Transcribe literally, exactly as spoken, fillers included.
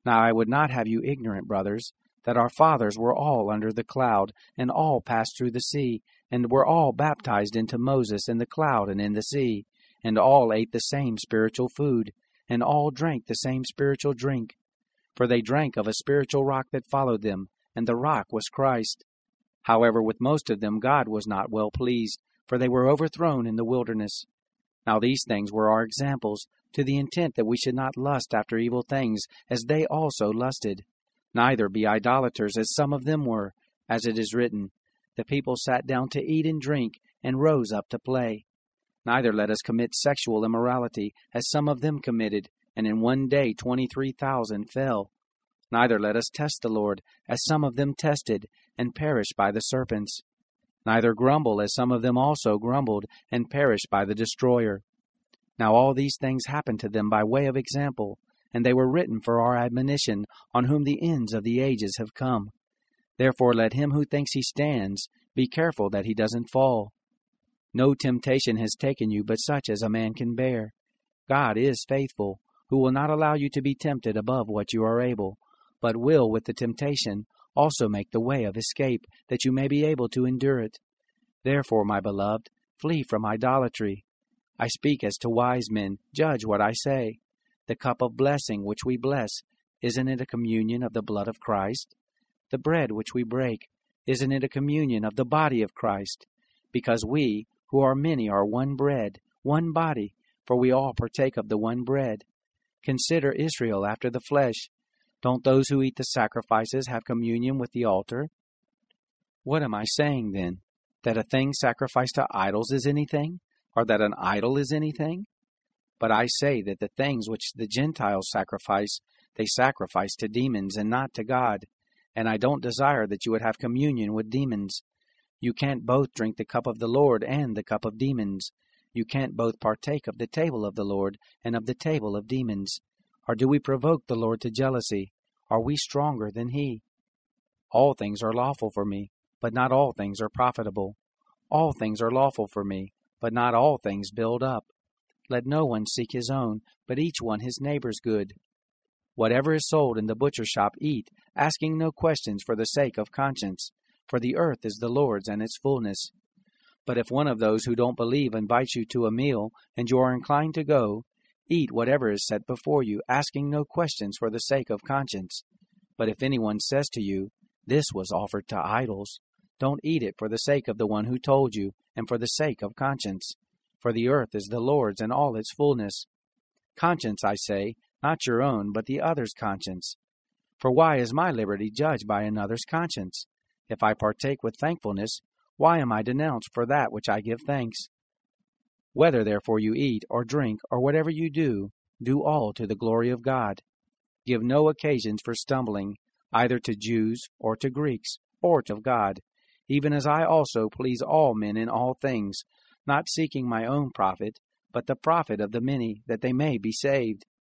Now I would not have you ignorant, brothers, that our fathers were all under the cloud, and all passed through the sea, and were all baptized into Moses in the cloud and in the sea, and all ate the same spiritual food, and all drank the same spiritual drink. For they drank of a spiritual rock that followed them, and the rock was Christ. However, with most of them God was not well pleased, for they were overthrown in the wilderness. Now these things were our examples, to the intent that we should not lust after evil things, as they also lusted. Neither be idolaters, as some of them were, as it is written, The people sat down to eat and drink, and rose up to play. Neither let us commit sexual immorality, as some of them committed, and in one day twenty-three thousand fell. Neither let us test the Lord, as some of them tested, and perished by the serpents. Neither grumble, as some of them also grumbled, and perished by the destroyer. Now all these things happened to them by way of example, and they were written for our admonition, on whom the ends of the ages have come. Therefore let him who thinks he stands be careful that he doesn't fall. No temptation has taken you but such as a man can bear. God is faithful, who will not allow you to be tempted above what you are able, but will with the temptation also make the way of escape, that you may be able to endure it. Therefore, my beloved, flee from idolatry. I speak as to wise men, judge what I say. The cup of blessing which we bless, isn't it a communion of the blood of Christ? The bread which we break, isn't it a communion of the body of Christ? Because we, who are many, are one bread, one body, for we all partake of the one bread. Consider Israel after the flesh. Don't those who eat the sacrifices have communion with the altar? What am I saying, then? That a thing sacrificed to idols is anything? Or that an idol is anything? But I say that the things which the Gentiles sacrifice, they sacrifice to demons and not to God. And I don't desire that you would have communion with demons. You can't both drink the cup of the Lord and the cup of demons. You can't both partake of the table of the Lord and of the table of demons. Or do we provoke the Lord to jealousy? Are we stronger than he? All things are lawful for me, but not all things are profitable. All things are lawful for me, but not all things build up. Let no one seek his own, but each one his neighbor's good. Whatever is sold in the butcher shop eat, asking no questions for the sake of conscience, for the earth is the Lord's and its fullness. But if one of those who don't believe invites you to a meal, and you are inclined to go, eat whatever is set before you, asking no questions for the sake of conscience. But if anyone says to you, This was offered to idols, don't eat it for the sake of the one who told you, and for the sake of conscience. For the earth is the Lord's and all its fullness. Conscience, I say, not your own, but the other's conscience. For why is my liberty judged by another's conscience? If I partake with thankfulness, why am I denounced for that which I give thanks? Whether therefore you eat, or drink, or whatever you do, do all to the glory of God. Give no occasions for stumbling, either to Jews, or to Greeks, or to God, even as I also please all men in all things, not seeking my own profit, but the profit of the many, that they may be saved.